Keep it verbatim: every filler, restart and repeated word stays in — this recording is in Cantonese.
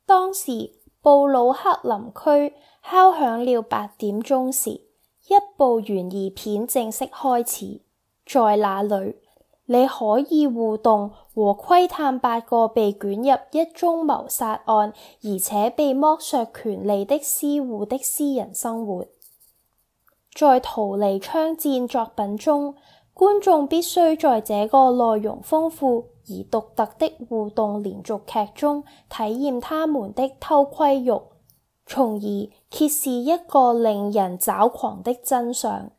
當時布魯克林區敲響了八點鐘時，一部懸疑片正式開始。在那裡，你可以互動和窺探八個被捲入一宗謀殺案而且被剝削權利的私戶的私人生活。在逃離槍戰作品中，觀眾必須在這個內容豐富而獨特的互動連續劇中體驗他們的偷窺慾，從而揭示一個令人抓狂的真相。